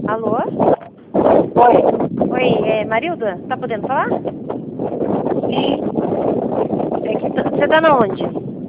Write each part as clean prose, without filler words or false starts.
Alô? Oi. Oi, Marilda? Tá podendo falar? Sim. É que você tá na onde?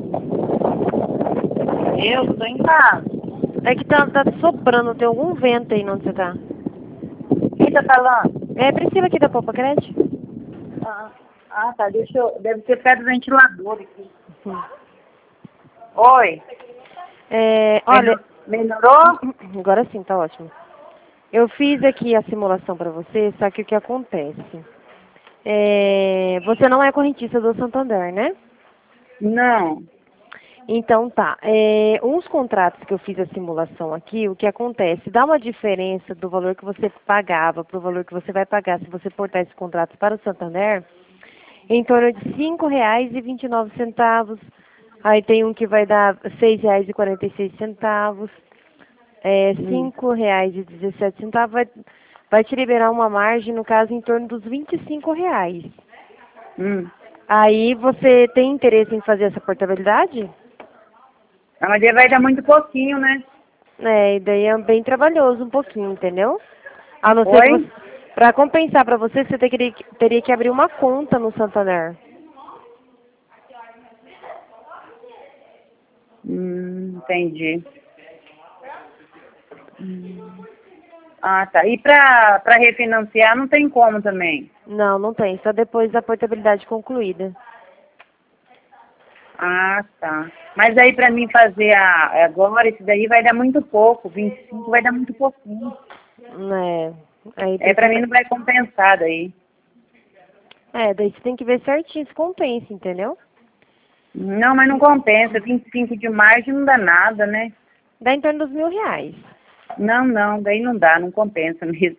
Eu tô em casa. É que tá soprando, tem algum vento aí onde você tá. Quem tá falando? É Priscila aqui da Popa Crédito. Tá. Deve ser perto do ventilador aqui. Hum. Oi. Olha, Melhorou? agora sim, tá ótimo. Eu fiz aqui a simulação pra você, só que o que acontece? Você não é correntista do Santander, né? Não. Então tá. Uns contratos que eu fiz a simulação aqui, o que acontece? Dá uma diferença do valor que você pagava para o valor que você vai pagar se você portar esse contrato para o Santander, em torno de R$ 5,29. Aí tem um que vai dar R$ 6,46. R$ 5,17 vai te liberar uma margem, no caso, em torno dos R$ 25. Aí você tem interesse em fazer essa portabilidade? Mas ele vai dar muito pouquinho, né? E daí é bem trabalhoso um pouquinho, entendeu? A não ser que Oi? você, para compensar para você, você teria que abrir uma conta no Santander. Entendi. Tá. E pra refinanciar não tem como também? Não, não tem, só depois da portabilidade concluída. Tá. Mas aí pra mim fazer agora, esse daí vai dar muito pouco. 25 vai dar muito pouquinho. Aí Pra mim não vai compensar daí. daí você tem que ver certinho se compensa, entendeu? Não, mas não compensa. 25 de margem não dá nada, né? Dá em torno dos R$ 1.000. Não, daí não dá, não compensa mesmo.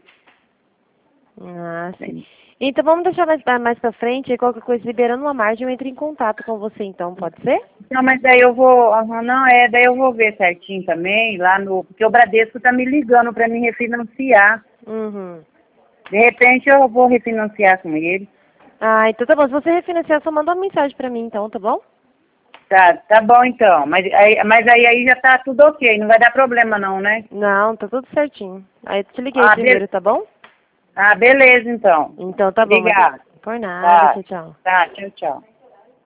Sim. Então vamos deixar mais pra frente, aí qualquer coisa liberando uma margem, eu entro em contato com você então, pode ser? Não, mas daí eu vou, daí eu vou ver certinho também, porque o Bradesco tá me ligando pra me refinanciar. Uhum. De repente eu vou refinanciar com ele. Então tá bom, se você refinanciar, só manda uma mensagem pra mim então, tá bom? Tá bom então, mas aí já tá tudo ok, não vai dar problema não, né? Não, tá tudo certinho. Aí eu te liguei primeiro, tá bom? Beleza então. Então tá bom, Maria. Obrigada. Por nada, tchau, tchau. Tá, tchau.